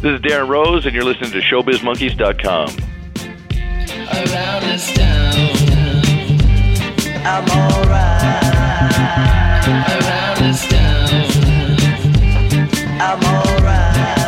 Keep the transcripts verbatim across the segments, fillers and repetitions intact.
This is Darren Rose, and you're listening to showbiz monkeys dot com. Around this town, I'm alright. Around this town, I'm alright.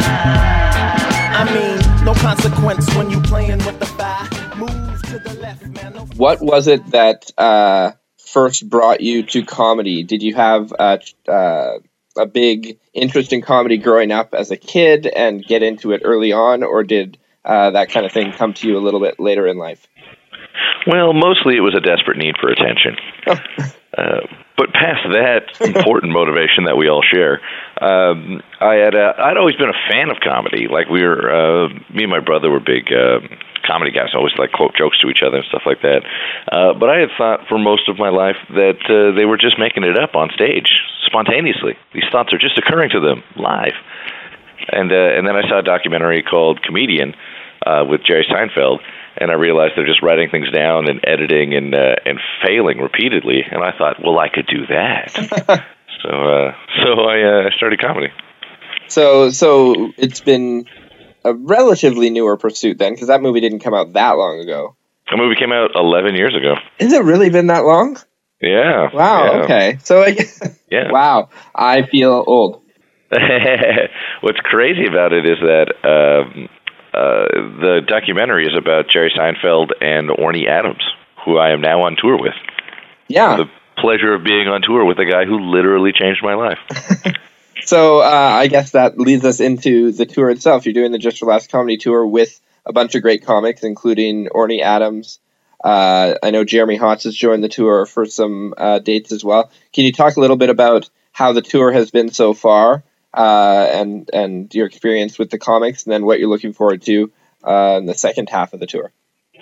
I mean, no consequence when you playing with the fire. Move to the left, man. No. What was it that uh, first brought you to comedy? Did you have uh, uh, a big interest in comedy growing up as a kid and get into it early on, or did uh, that kind of thing come to you a little bit later in life? Well, mostly it was a desperate need for attention. Oh. Uh, but past that important motivation that we all share, um, I had uh, I'd always been a fan of comedy. Like we were, uh, me and my brother were big uh, comedy guys. Always like quote jokes to each other and stuff like that. Uh, but I had thought for most of my life that uh, they were just making it up on stage spontaneously. These thoughts are just occurring to them live. And uh, and then I saw a documentary called Comedian uh, with Jerry Seinfeld. And I realized they're just writing things down and editing and uh, and failing repeatedly. And I thought, well, I could do that. so uh, so I uh, started comedy. So so it's been a relatively newer pursuit then, because that movie didn't come out that long ago. The movie came out eleven years ago. Has it really been that long? Yeah. Wow. Yeah. Okay. So I guess, yeah. Wow. I feel old. What's crazy about it is that. Um, Uh, the documentary is about Jerry Seinfeld and Orny Adams, who I am now on tour with. Yeah. The pleasure of being on tour with a guy who literally changed my life. So uh, I guess that leads us into the tour itself. You're doing the Just for Laughs comedy tour with a bunch of great comics, including Orny Adams. Uh, I know Jeremy Hotz has joined the tour for some uh, dates as well. Can you talk a little bit about how the tour has been so far? Uh, and and your experience with the comics, and then what you're looking forward to uh, in the second half of the tour.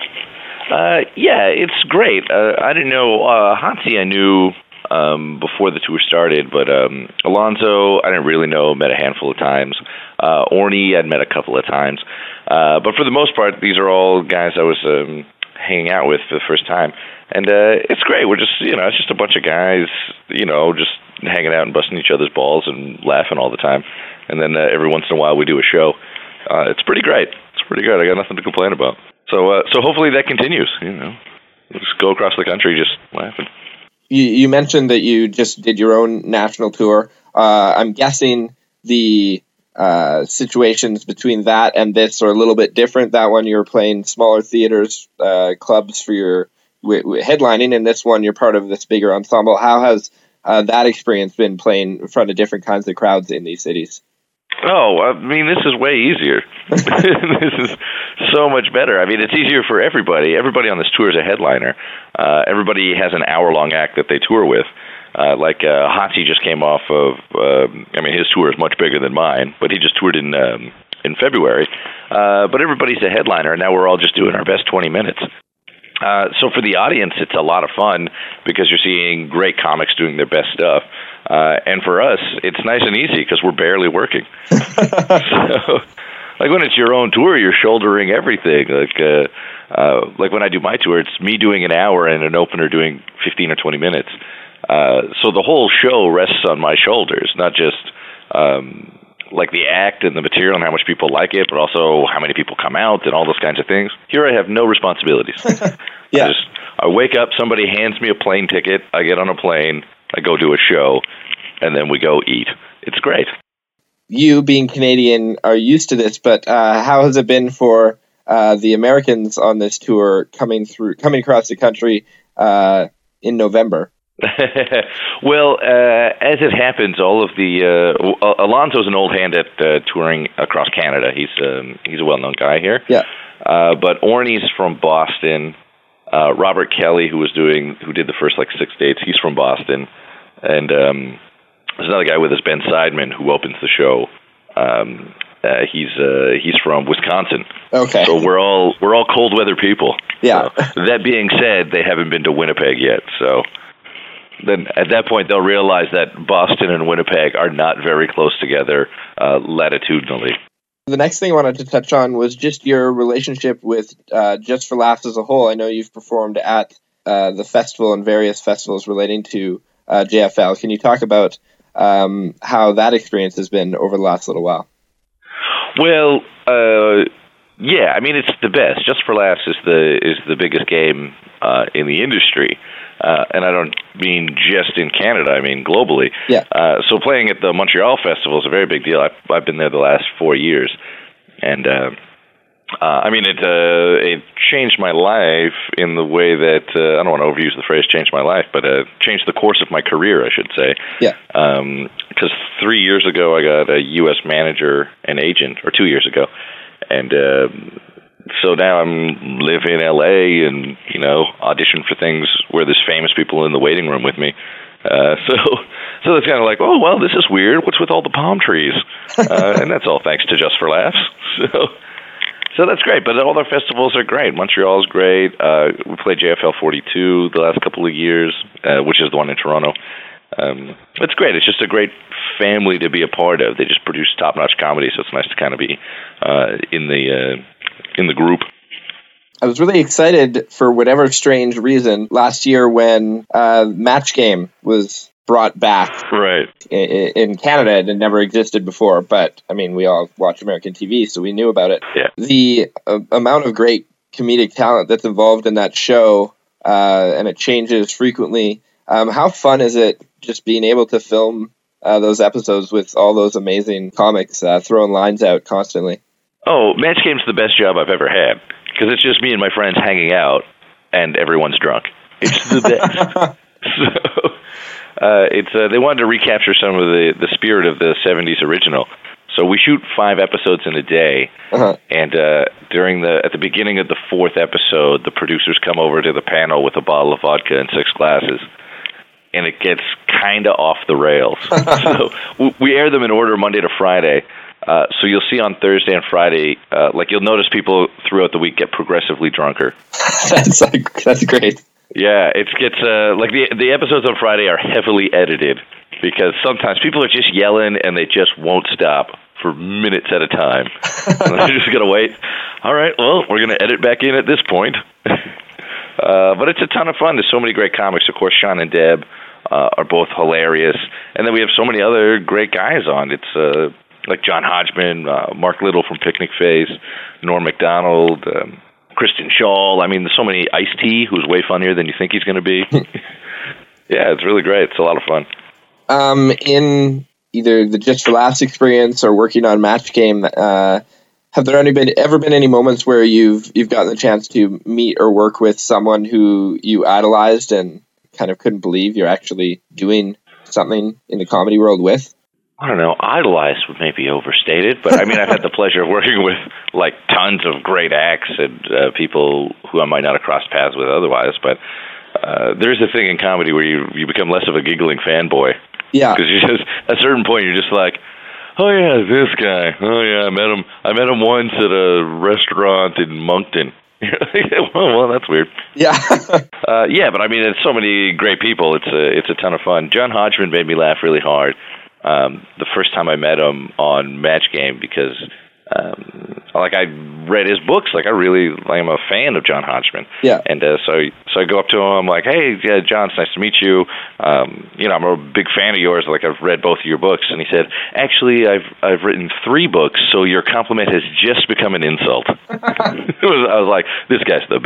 Uh, yeah, it's great. Uh, I didn't know uh, Hansi. I knew um, before the tour started, but um, Alonzo, I didn't really know. Met a handful of times. Uh, Orny, I'd met a couple of times. Uh, but for the most part, these are all guys I was um, hanging out with for the first time, and uh, it's great. We're just you know, it's just a bunch of guys, you know, just hanging out and busting each other's balls and laughing all the time. And then uh, every once in a while we do a show. Uh, it's pretty great. It's pretty good. I got nothing to complain about. So uh, so hopefully that continues, you know. Just go across the country just laughing. You, you mentioned that you just did your own national tour. Uh, I'm guessing the uh, situations between that and this are a little bit different. That one you're playing smaller theaters, uh, clubs for your w- w- headlining, and this one you're part of this bigger ensemble. How has Uh, that experience been playing in front of different kinds of crowds in these cities? Oh, I mean, this is way easier. This is so much better. I mean, it's easier for everybody. Everybody on this tour is a headliner. Uh, everybody has an hour-long act that they tour with. Uh, like uh, Hansi just came off of, uh, I mean, his tour is much bigger than mine, but he just toured in um, in February. Uh, but everybody's a headliner, and now we're all just doing our best twenty minutes. Uh, so for the audience, it's a lot of fun because you're seeing great comics doing their best stuff. Uh, and for us, it's nice and easy because we're barely working. So, like when it's your own tour, you're shouldering everything. Like, uh, uh, like when I do my tour, it's me doing an hour and an opener doing fifteen or twenty minutes. Uh, so the whole show rests on my shoulders, not just um, like the act and the material and how much people like it, but also how many people come out and all those kinds of things. Here I have no responsibilities. Yeah. I just I wake up, somebody hands me a plane ticket, I get on a plane, I go do a show, and then we go eat. It's great. You, being Canadian, are used to this, but uh, how has it been for uh, the Americans on this tour coming through, coming across the country uh, in November? Well, uh, as it happens, all of the uh, Alonzo's an old hand at uh, touring across Canada. He's um, he's a well-known guy here. Yeah. Uh, but Orny's from Boston. Uh, Robert Kelly, who was doing, who did the first like six dates, he's from Boston. And um, there's another guy with us, Ben Seidman, who opens the show. Um, uh, he's uh, he's from Wisconsin. Okay. So we're all we're all cold weather people. Yeah. So, that being said, they haven't been to Winnipeg yet, so. Then at that point they'll realize that Boston and Winnipeg are not very close together uh, latitudinally. The next thing I wanted to touch on was just your relationship with uh, Just for Laughs as a whole. I know you've performed at uh, the festival and various festivals relating to uh, J F L. Can you talk about um, how that experience has been over the last little while? Well, uh, yeah, I mean it's the best. Just for Laughs is the is the biggest game uh, in the industry, uh, and I don't mean just in Canada. I mean globally. Yeah. Uh, so playing at the Montreal Festival is a very big deal. I've, I've been there the last four years, and uh, uh, I mean it. Uh, it changed my life in the way that uh, I don't want to overuse the phrase "changed my life," but uh, changed the course of my career, I should say. Yeah. Because um, three years ago, I got a U S manager and agent, or two years ago. And uh, so now I'm live in L A and, you know, audition for things where there's famous people in the waiting room with me. Uh, so so it's kind of like, oh, well, this is weird. What's with all the palm trees? Uh, and that's all thanks to Just for Laughs. So so that's great. But all their festivals are great. Montreal's great. Uh, we played J F L forty-two the last couple of years, uh, which is the one in Toronto. Um, it's great. It's just a great family to be a part of. They just produce top-notch comedy, so it's nice to kind of be uh, in the uh, in the group. I was really excited for whatever strange reason last year when uh, Match Game was brought back. Right. In, in Canada. It had never existed before, but I mean, we all watch American T V, so we knew about it. Yeah. The uh, amount of great comedic talent that's involved in that show, uh, and it changes frequently. Um, how fun is it just being able to film uh, those episodes with all those amazing comics uh, throwing lines out constantly? Oh, Match Game's the best job I've ever had because it's just me and my friends hanging out and everyone's drunk. It's the best. so uh, it's uh, they wanted to recapture some of the, the spirit of the seventies original. So we shoot five episodes in a day, uh-huh. and uh, during the at the beginning of the fourth episode, the producers come over to the panel with a bottle of vodka and six glasses. And it gets kind of off the rails. So we air them in order Monday to Friday. Uh, so you'll see on Thursday and Friday, uh, like you'll notice people throughout the week get progressively drunker. that's like, that's great. Yeah, it gets uh, like the the episodes on Friday are heavily edited because sometimes people are just yelling and they just won't stop for minutes at a time. They're just gonna wait. All right, well, we're gonna edit back in at this point. Uh, but it's a ton of fun. There's so many great comics. Of course, Sean and Deb uh, are both hilarious. And then we have so many other great guys on. It's uh, like John Hodgman, uh, Mark Little from Picnic Phase, Norm Macdonald, um, Kristen Schaal. I mean, there's so many. Ice-T, who's way funnier than you think he's going to be. Yeah, it's really great. It's a lot of fun. Um, in either the Just for Laughs experience or working on Match Game, uh, have there any been ever been any moments where you've you've gotten the chance to meet or work with someone who you idolized and kind of couldn't believe you're actually doing something in the comedy world with? I don't know. Idolized would maybe overstated, but I mean, I've had the pleasure of working with like tons of great acts and uh, people who I might not have crossed paths with otherwise. But uh, there's a thing in comedy where you you become less of a giggling fanboy. Yeah. Because you just at a certain point you're just like, oh yeah, this guy. Oh yeah, I met him. I met him once at a restaurant in Moncton. well, well, that's weird. Yeah. uh, yeah, but I mean, it's so many great people. It's a it's a ton of fun. John Hodgman made me laugh really hard um, the first time I met him on Match Game because, um, like, I read his books. Like, I really, like, I'm a fan of John Hodgman. Yeah. And uh, so so I go up to him. I'm like, hey, yeah, John, it's nice to meet you. Um, you know, I'm a big fan of yours. Like, I've read both of your books. And he said, actually, I've I've written three books, so your compliment has just become an insult. it was, I was like, this guy's the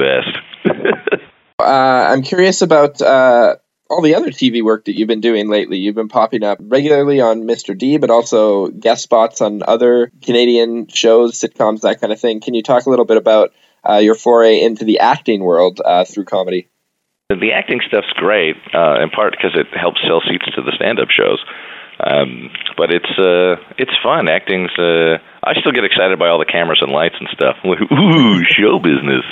best. uh, I'm curious about uh, all the other T V work that you've been doing lately. You've been popping up regularly on Mister D, but also guest spots on other Canadian shows, sitcoms, that kind of thing. Can you talk a little bit about uh, your foray into the acting world uh, through comedy? The acting stuff's great, uh, in part because it helps sell seats to the stand-up shows. Um, but it's uh, it's fun. Acting's. Uh, I still get excited by all the cameras and lights and stuff. I'm like, ooh, show business.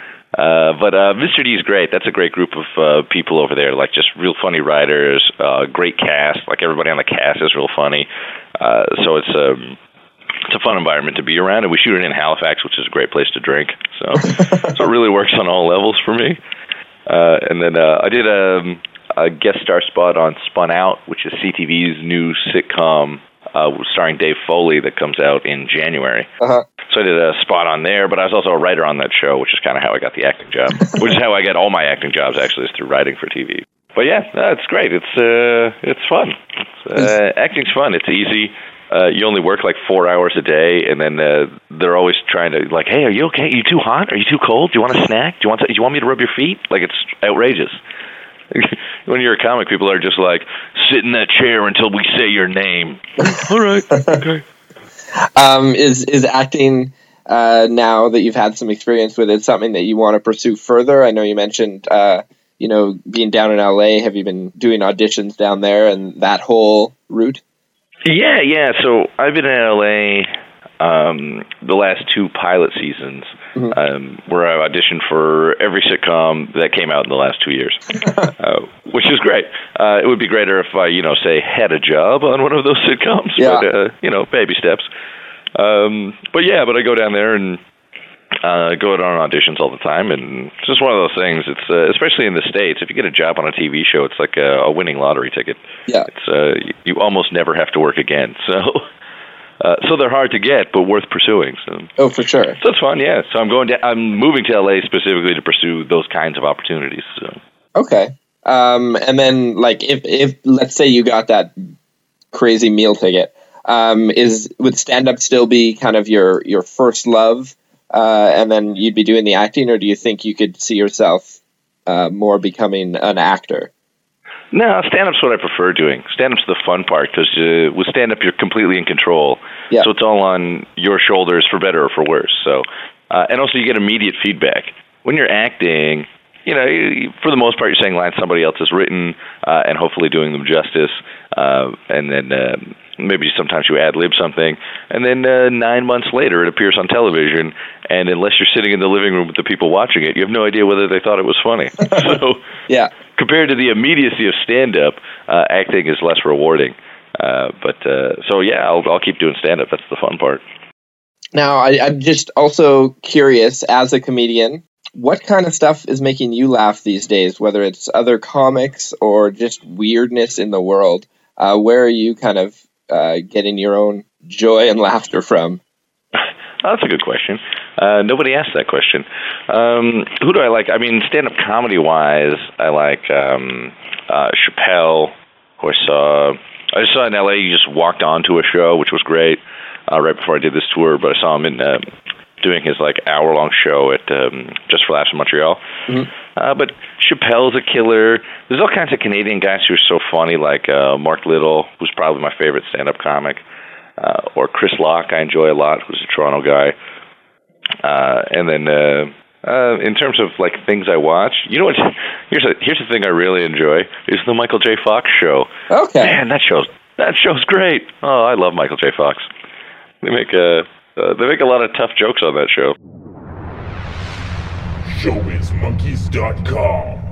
Uh, but uh, Mister D is great. That's a great group of uh, people over there. Like just real funny writers, uh, great cast. Like everybody on the cast is real funny. Uh, so it's um, it's a fun environment to be around. And we shoot it in Halifax, which is a great place to drink. So so it really works on all levels for me. Uh, and then uh, I did a, a guest star spot on Spun Out, which is C T V's new sitcom uh, starring Dave Foley that comes out in January. Uh-huh. So I did a spot on there, but I was also a writer on that show, which is kind of how I got the acting job, which is how I get all my acting jobs, actually, is through writing for T V. But yeah, no, it's great. It's uh, it's fun. It's, uh, acting's fun. It's easy. uh, you only work like four hours a day, and then uh, they're always trying to like, hey, are you okay? Are you too hot? Are you too cold? Do you want a snack? Do you want to, do you want me to rub your feet? Like, it's outrageous. When you're a comic, people are just like, sit in that chair until we say your name. All right, okay. Um, is is acting uh, now that you've had some experience with it something that you want to pursue further? I know you mentioned, uh, you know, being down in L A. Have you been doing auditions down there and that whole route? Yeah, yeah. So I've been in L A um, the last two pilot seasons, mm-hmm. um, where I auditioned for every sitcom that came out in the last two years, uh, which is great. Uh, it would be greater if I, you know, say had a job on one of those sitcoms, yeah. but, uh, you know, baby steps. Um, but yeah, but I go down there and uh, go out on auditions all the time, and it's just one of those things. It's uh, especially in the States, if you get a job on a T V show, it's like a, a winning lottery ticket. Yeah, it's uh, you, you almost never have to work again. So, uh, so they're hard to get, but worth pursuing. So, oh, for sure. So it's fun, yeah. So I'm going. To, I'm moving to L A specifically to pursue those kinds of opportunities. So. Okay, um, and then like if if let's say you got that crazy meal ticket, um, is would stand up still be kind of your your first love? Uh, and then you'd be doing the acting, or do you think you could see yourself uh, more becoming an actor? No, stand-up's what I prefer doing. Stand-up's the fun part, because uh, with stand-up, you're completely in control. Yeah. So it's all on your shoulders, for better or for worse. So, uh, and also you get immediate feedback. When you're acting, you know, you, for the most part, you're saying lines somebody else has written, uh, and hopefully doing them justice. Uh, and then uh, maybe sometimes you ad-lib something. And then uh, nine months later, it appears on television. And unless you're sitting in the living room with the people watching it, you have no idea whether they thought it was funny. So, yeah. Compared to the immediacy of stand-up, uh, acting is less rewarding. Uh, but uh, so yeah, I'll, I'll keep doing stand-up. That's the fun part. Now, I, I'm just also curious, as a comedian, what kind of stuff is making you laugh these days? Whether it's other comics or just weirdness in the world, uh, where are you kind of uh, getting your own joy and laughter from? Oh, that's a good question. Uh, nobody asked that question. Um, who do I like? I mean, stand-up comedy-wise, I like um, uh, Chappelle, who I saw. I saw in L A. He just walked onto a show, which was great, uh, right before I did this tour. But I saw him in uh, doing his like hour-long show at um, Just for Laughs in Montreal. Mm-hmm. Uh, but Chappelle's a killer. There's all kinds of Canadian guys who are so funny, like uh, Mark Little, who's probably my favorite stand-up comic. Uh, or Chris Locke, I enjoy a lot, who's a Toronto guy. Uh, and then uh, uh, in terms of like things I watch, you know what? Here's a here's the thing I really enjoy is the Michael J. Fox show. Okay, man, that show's that show's great. Oh, I love Michael J. Fox. They make a uh, they make a lot of tough jokes on that show. showbiz monkeys dot com